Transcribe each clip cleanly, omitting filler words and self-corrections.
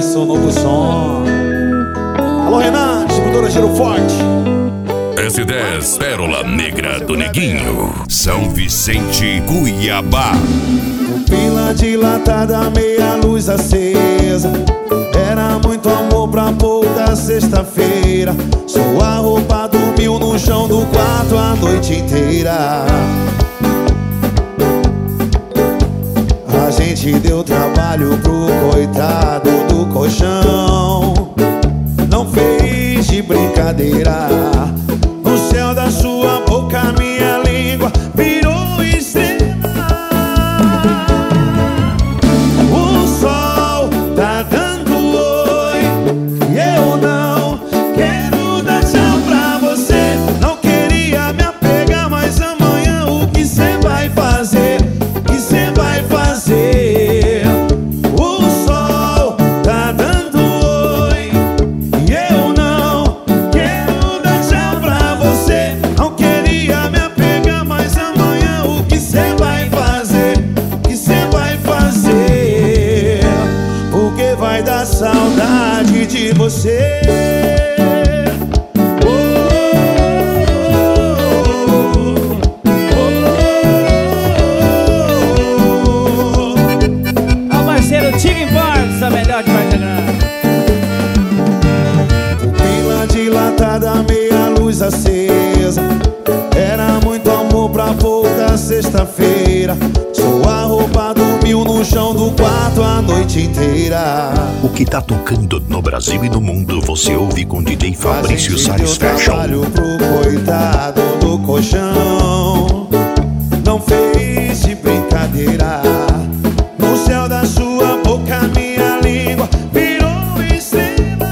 seu novo som. Alô, Renan, distribuidora Giro Forte. S10, Pérola Negra do Neguinho, São Vicente, Cuiabá. Pupila dilatada, meia luz acesa. Era muito amor pra pouca sexta-feira. Sua roupa dormiu no chão do quarto a noite inteira. A gente deu trabalho pro coitado do colchão. Não fez de brincadeira. No céu da sua boca minha língua virou estrela. O sol tá dando oi e eu não quero dar tchau pra você. Não queria me apegar, mas amanhã o que cê vai fazer? O que cê vai fazer? O sol tá dando oi e eu não quero dar tchau pra você. Não queria me apegar, mas amanhã o que cê vai fazer? O que cê vai fazer? Porque vai dar saudade de você. Ó, parceiro Tigo Imports, a melhor de Vargas Grande. Pupila dilatada, meia luz acesa. Era muito amor pra pouca sexta-feira. Sua roupa dormiu no chão do quarto a noite inteira. O que tá tocando no Brasil e no mundo, você ouve com DJ Fabrício A gente Salles deu Fashion. trabalho pro coitado do colchão. Não fez de brincadeira. No céu da sua boca minha língua virou estrela.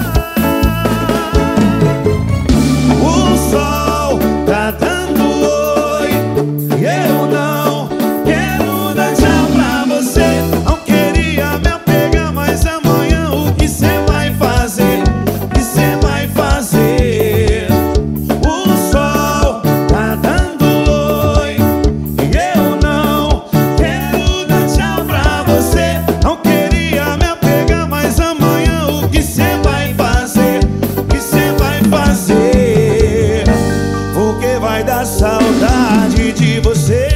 O sol tá dando oi e eu não quero dar tchau pra você. Não queria me apegar, mas amanhã o que cê vai fazer? O que cê vai fazer? O sol tá dando oi e eu não quero dar tchau pra você. Não queria me apegar, mas amanhã o que cê vai fazer? O que cê vai fazer? Porque vai dar saudade de você.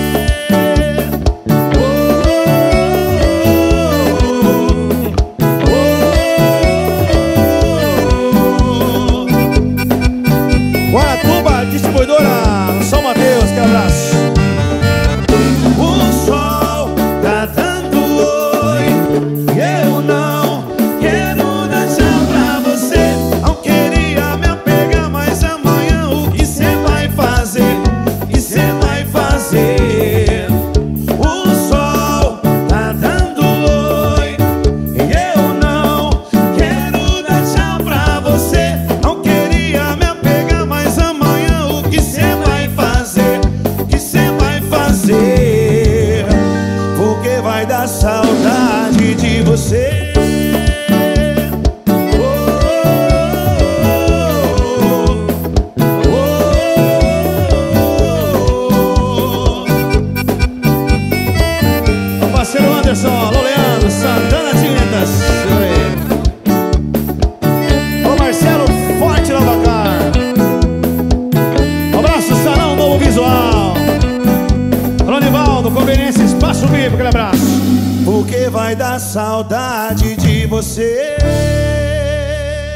Guaratuba, distribuidora São Mateus, que abraço. O sol tá dando oi e eu não quero dar tchau pra você. Não queria me apegar, mas amanhã o que cê vai fazer? O que cê vai fazer? O sol tá dando oi e eu não quero dar tchau pra você. Não queria me apegar, mas amanhã o que cê vai fazer? O que cê vai fazer? Porque vai dar saudade de você. O parceiro Anderson, alô Leandro, Santana Tintas. O Marcelo Forte Lavacar. Um abraço, Salão Novo Visual. Alô Nivaldo, Conveniência Espaço Vivo, aquele abraço. Porque vai dar saudade de você.